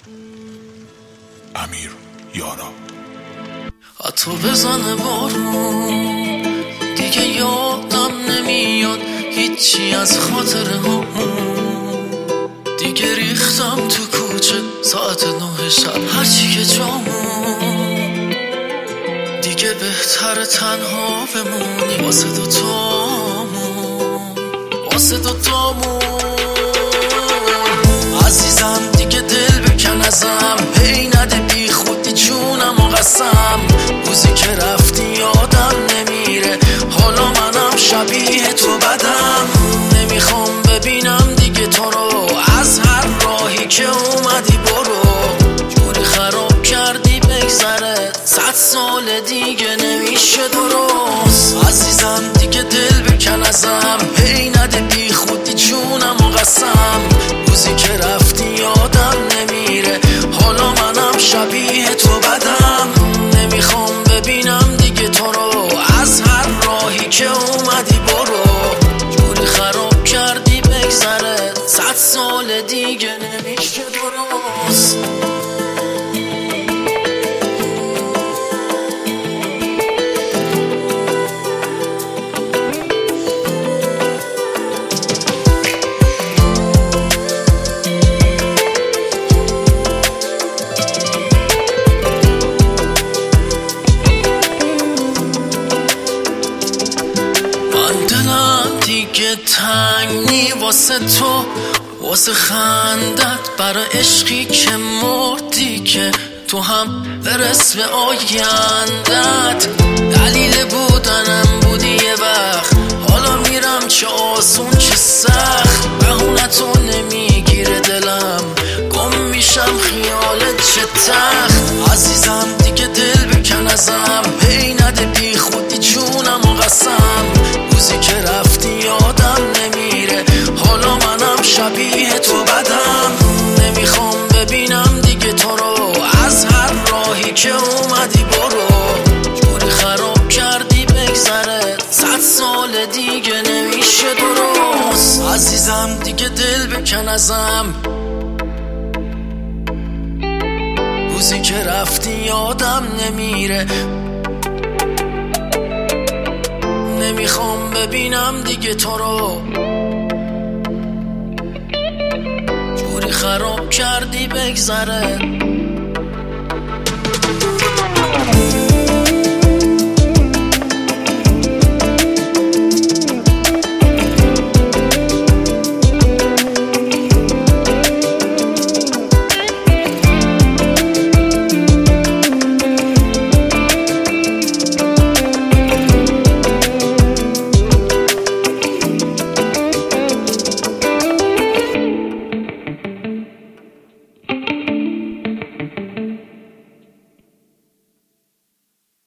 امیر یارا. حتی بزنه بارون دیگه یادم نمیاد هیچی از خاطره همون. دیگه ریختم تو کوچه ساعت 9 شب هرچی که جامون. دیگه بهتر تنها بمونی واسه دوتامون، واسه دوتامون. عزیزم دیگه دل بکن ازم، هی نده بی خودی جونم و قسم. روزی که رفتی یادم نمیره، حالا منم شبیه تو بدم. نمیخوام ببینم دیگه تو رو، از هر راهی که اومدی برو. جوری خراب کردی بگذره 100 سال دیگه نمیشه درست. عزیزم دیگه دل بکن ازم، هی نده بی خودی جونم و قسم. روزی که رفتی یادم نمیره، حالا منم شبیه تو بدم. نمیخوام ببینم دیگه تو رو، از هر راهی که اومدی برو. جوری خراب کردی بگذره 100 سال دیگه نمیشه درست. دیگه تنگی واسه تو، واسه خندت، برای عشقی که مردی که تو هم برس به آیندت. دلیل بودنم بودی یه وقت، حالا میرم چه آسون چه سخت. بهونتو نمیگیره دلم، گم میشم خیالت چه تخت. عزیزم دیگه دل بکن ازم، هی نده بی خودی جونم و قسم. روزی که رفتی یادم نمیره، حالا منم شبیه تو بدم. نمیخوام ببینم دیگه تو رو، از هر راهی که اومدی برو. جوری خراب کردی بگذره 100 سال دیگه نمیشه درست. عزیزم دیگه دل بکن ازم، روزی که رفتی یادم نمیره. نمیخوام ببینم دیگه تو رو، جوری خراب کردی بگذره